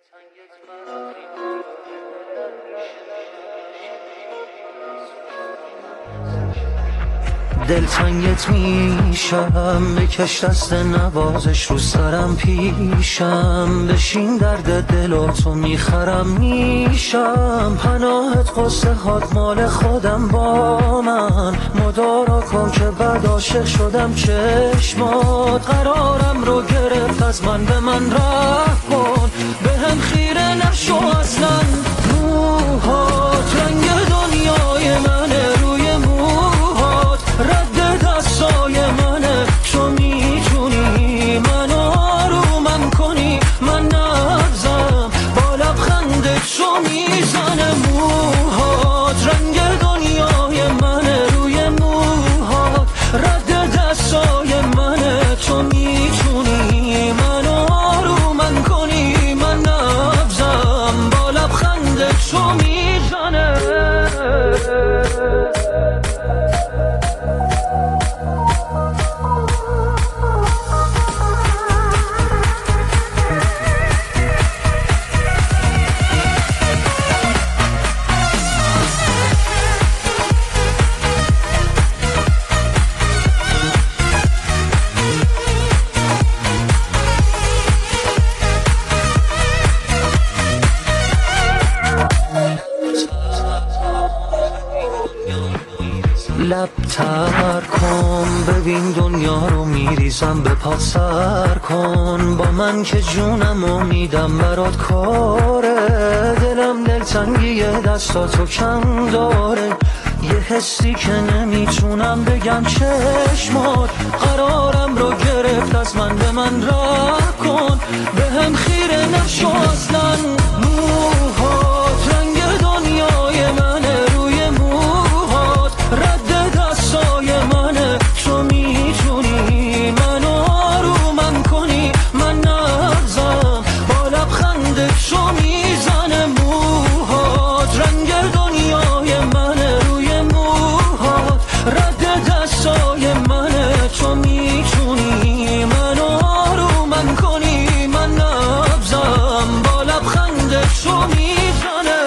دلتنگت میشم، بکش دست نوازش رو سرم پیشم، بشین درد دل تو میخرم میشم، پناهت قصه هات مال خودم با من، مدارا کن که بعد عاشق شدم چشمات، قرارم رو گرفت از من به من رحم کن، به هم خیره نشو اصلا، موهات رنگ دنیای منه، روی موهات رد دستای منه، تو میتونی منو آرومم کنی، من نبزم با لبخنده تو میزنه، موهات رنگ دنیای منه، روی موهات رد دستای منه، تو میتونی منو آرومم کنی، من نبزم با لبخنده تو میزنه. لب تر کن ببین دنیا رو میریزم، به پات سر کن با من که جونم میدم برات کاره، دلم دلتنگی دستاتو کم داره، یه حسی که نمیتونم بگم چشمات، قرارم رو گرفت از من به من رحم کن، به هم خیره نشو اصلا، موهات رنگ دنیای منه، روی موهات رد دستای منه، تو میتونی منو آرومم کنی، من نبزم با لبخنده تو میزنه، موهات رنگ دنیای منه، روی موهات رد دستای منه، تو میتونی منو آرومم کنی، من نبزم با لبخنده تو میزنه.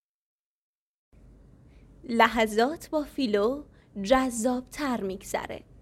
لحظات با فیلو جذاب تر میگذره.